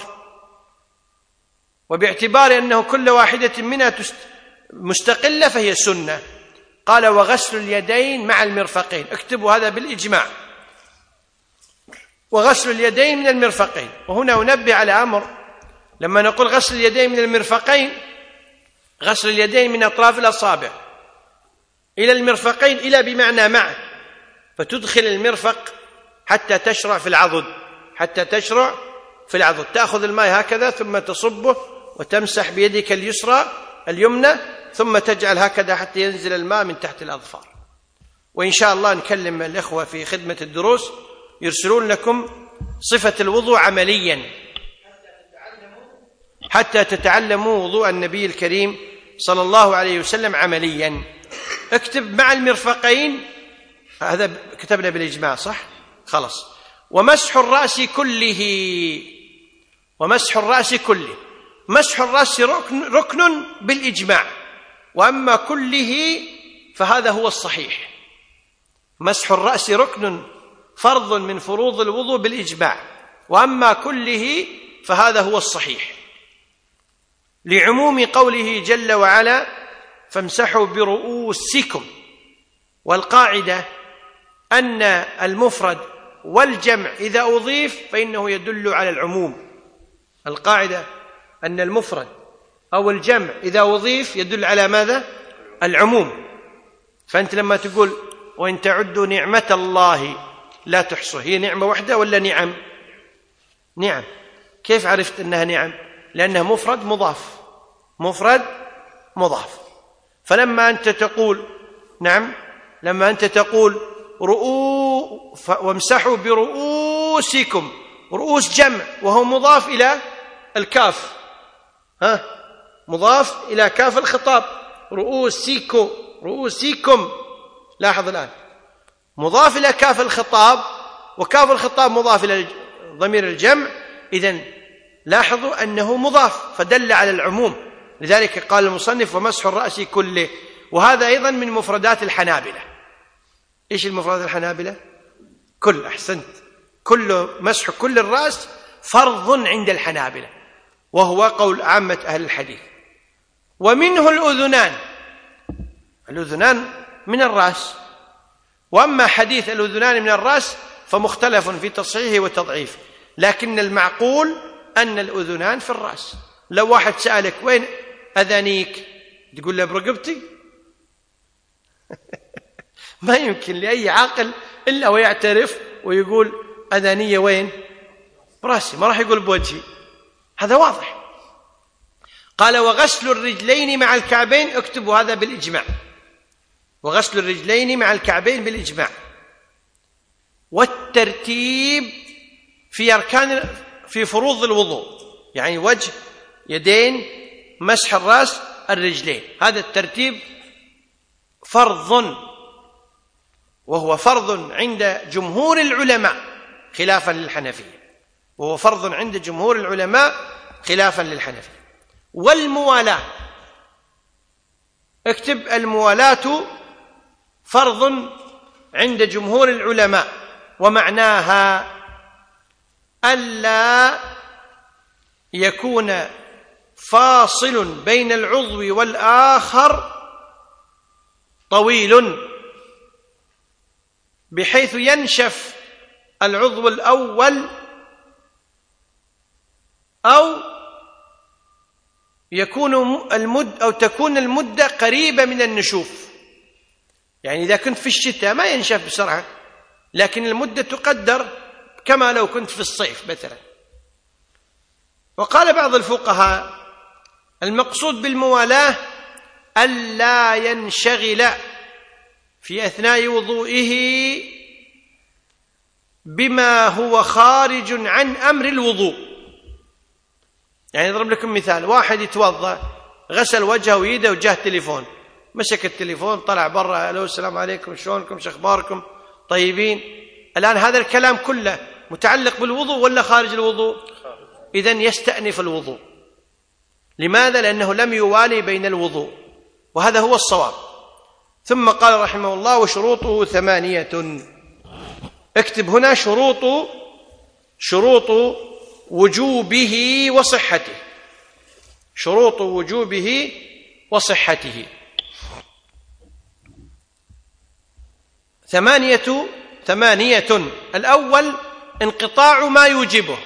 S1: وباعتبار أنه كل واحدة منها مستقلة فهي سنة. قال وغسل اليدين مع المرفقين، اكتبوا هذا بالإجماع، وغسل اليدين من المرفقين. وهنا أنبه على أمر، لما نقول غسل اليدين من المرفقين، غسل اليدين من أطراف الأصابع إلى المرفقين، إلى بمعنى مع، فتدخل المرفق حتى تشرع في العضد، حتى تشرع في العضد. تأخذ الماء هكذا ثم تصبه وتمسح بيدك اليمنى ثم تجعل هكذا حتى ينزل الماء من تحت الأظفار. وإن شاء الله نكلم الإخوة في خدمة الدروس يرسلون لكم صفة الوضوء عمليا حتى تتعلموا وضوء النبي الكريم صلى الله عليه وسلم عمليا. اكتب مع المرفقين، هذا كتبنا بالإجماع صح؟ خلاص. ومسح الرأس كله، ومسح الرأس كله، مسح الرأس ركن بالإجماع، وأما كله فهذا هو الصحيح. مسح الرأس ركن فرض من فروض الوضوء بالإجماع، وأما كله فهذا هو الصحيح، لعموم قوله جل وعلا فامسحوا برؤوسكم. والقاعدة أن المفرد والجمع إذا أضيف فإنه يدل على العموم. القاعدة أن المفرد أو الجمع إذا أضيف يدل على ماذا؟ العموم. فأنت لما تقول وإن تعدوا نعمة الله لا تحصوا، هي نعمة واحدة ولا نعم؟ نعم. كيف عرفت أنها نعم؟ لأنها مفرد مضاف، مفرد مضاف. فلما أنت تقول نعم، لما أنت تقول وامسحوا برؤوسكم، رؤوس جمع وهو مضاف إلى الكاف، مضاف إلى كاف الخطاب، رؤوسكم. لاحظ الآن مضاف إلى كاف الخطاب، وكاف الخطاب مضاف إلى ضمير الجمع، إذن لاحظوا أنه مضاف فدل على العموم. لذلك قال المصنف ومسح الرأس كله. وهذا أيضا من مفردات الحنابلة. إيش المفردات الحنابلة؟ كل، أحسنت، كل مسح كل الرأس فرض عند الحنابلة، وهو قول عامة أهل الحديث. ومنه الأذنان من الرأس. وأما حديث الأذنان من الرأس فمختلف في تصحيحه وتضعيفه، لكن المعقول أن الأذنان في الرأس. لو واحد سألك وين أذانيك تقول له برقبتي ما يمكن لأي عاقل إلا ويعترف ويقول أذانية وين؟ براسي، ما راح يقول بوجهي. هذا واضح. قال وغسل الرجلين مع الكعبين، اكتبوا هذا بالإجماع، وغسل الرجلين مع الكعبين بالإجماع. والترتيب في فروض الوضوء، يعني وجه، يدين، مسح الرأس، الرجلين، هذا الترتيب فرض، وهو فرض عند جمهور العلماء خلافا للحنفية، وهو فرض عند جمهور العلماء خلافا للحنفية. والموالاة، اكتب الموالاة فرض عند جمهور العلماء، ومعناها ألا يكون فاصل بين العضو والآخر طويل بحيث ينشف العضو الأول أو تكون المدة قريبة من النشوف. يعني إذا كنت في الشتاء ما ينشف بسرعة، لكن المدة تقدر كما لو كنت في الصيف مثلا. وقال بعض الفقهاء المقصود بالموالاة ألا ينشغل في أثناء وضوئه بما هو خارج عن أمر الوضوء. يعني أضرب لكم مثال، واحد يتوضأ، غسل وجهه ويده وجاه تليفون، مسك التليفون، طلع برا، ألو السلام عليكم، شلونكم، شخباركم، طيبين. الآن هذا الكلام كله متعلق بالوضوء ولا خارج الوضوء؟ إذن يستأنف الوضوء. لماذا؟ لأنه لم يوالي بين الوضوء، وهذا هو الصواب. ثم قال رحمه الله وشروطه 8. اكتب هنا شروط وجوبه وصحته، شروط وجوبه وصحته 8. الأول انقطاع ما يوجبه.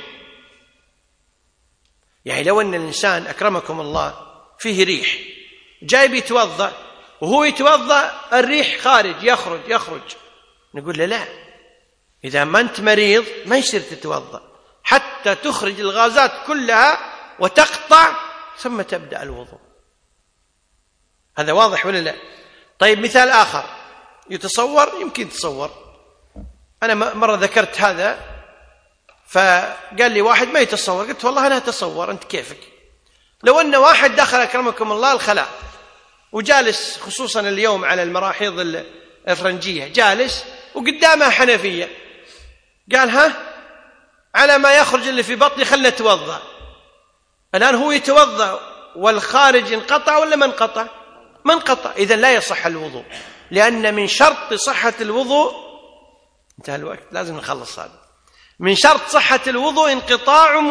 S1: يعني لو أن الإنسان أكرمكم الله فيه ريح، جاي يتوضأ، وهو يتوضأ الريح خارج، يخرج، نقول له لا، إذا ما أنت مريض ما يصير تتوضأ حتى تخرج الغازات كلها وتقطع ثم تبدأ الوضوء. هذا واضح ولا لا؟ طيب مثال آخر يتصور، يمكن يتصور، أنا مرة ذكرت هذا فقال لي واحد ما يتصور، قلت والله أنا أتصور، أنت كيفك؟ لو أن واحد دخل أكرمكم الله الخلاء وجالس، خصوصا اليوم على المراحيض الفرنجية، جالس وقدامها حنفية، قال على ما يخرج اللي في بطني خلنا نتوضأ. الآن هو يتوضأ والخارج انقطع ولا ما انقطع؟ ما انقطع، إذن لا يصح الوضوء، لأن من شرط صحة الوضوء، انتهى الوقت لازم نخلص هذا، من شرط صحة الوضوء انقطاع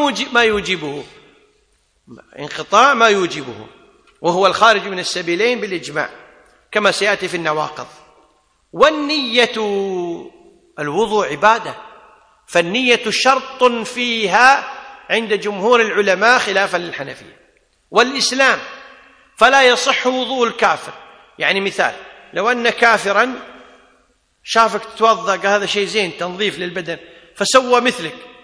S1: ما يوجبه، وهو الخارج من السبيلين بالإجماع كما سيأتي في النواقض. والنية، الوضوء عبادة، فالنية شرط فيها عند جمهور العلماء خلافا للحنفية. والإسلام، فلا يصح وضوء الكافر. يعني مثال، لو أن كافرا شافك تتوضأ، قال هذا شيء زين، تنظيف للبدن، فسوى مثلك،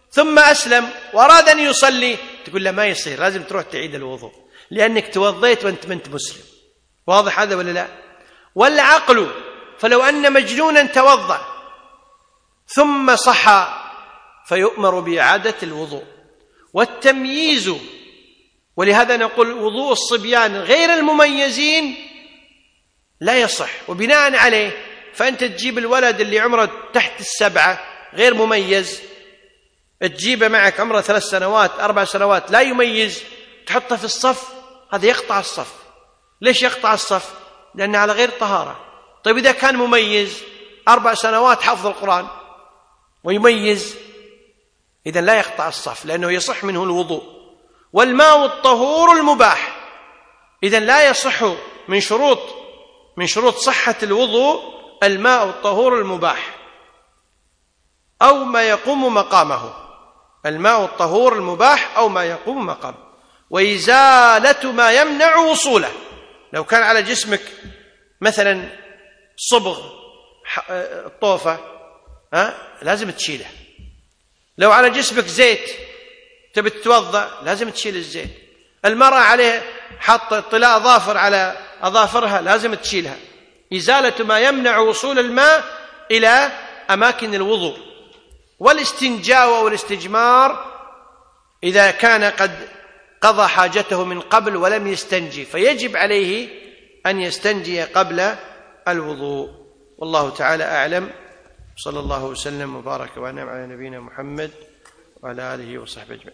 S1: ثم أسلم وأراد أن يصلي، تقول له ما يصير، لازم تروح تعيد الوضوء لأنك توضيت وأنت ما أنت مسلم. واضح هذا ولا لا؟ والعقل، فلو أن مجنونا توضأ ثم صحى فيؤمر بإعادة الوضوء. والتمييز، ولهذا نقول وضوء الصبيان غير المميزين لا يصح، وبناء عليه فأنت تجيب الولد اللي عمره تحت 7 غير مميز، تجيبه معك عمره 3 سنوات 4 سنوات لا يميز، تحطه في الصف، هذا يقطع الصف. ليش يقطع الصف؟ لأنه على غير طهارة. طيب إذا كان مميز 4 سنوات حفظ القرآن ويميز، إذن لا يقطع الصف لأنه يصح منه الوضوء. والماء الطهور المباح، إذن لا يصح من شروط صحة الوضوء الماء الطهور المباح أو ما يقوم مقامه، الماء الطهور المباح أو ما يقوم مقامه. وإزالة ما يمنع وصوله، لو كان على جسمك مثلا صبغ الطوفة لازم تشيله. لو على جسمك زيت تبي تتوضأ لازم تشيل الزيت. المرأة عليه حط طلاء أظافر على أظافرها لازم تشيلها. إزالة ما يمنع وصول الماء إلى أماكن الوضوء. والاستنجاء والاستجمار إذا كان قد قضى حاجته من قبل ولم يستنجي فيجب عليه أن يستنجي قبل الوضوء. والله تعالى أعلم. صلى الله وسلم وبارك وأنعم على نبينا محمد وعلى آله وصحبه أجمعين.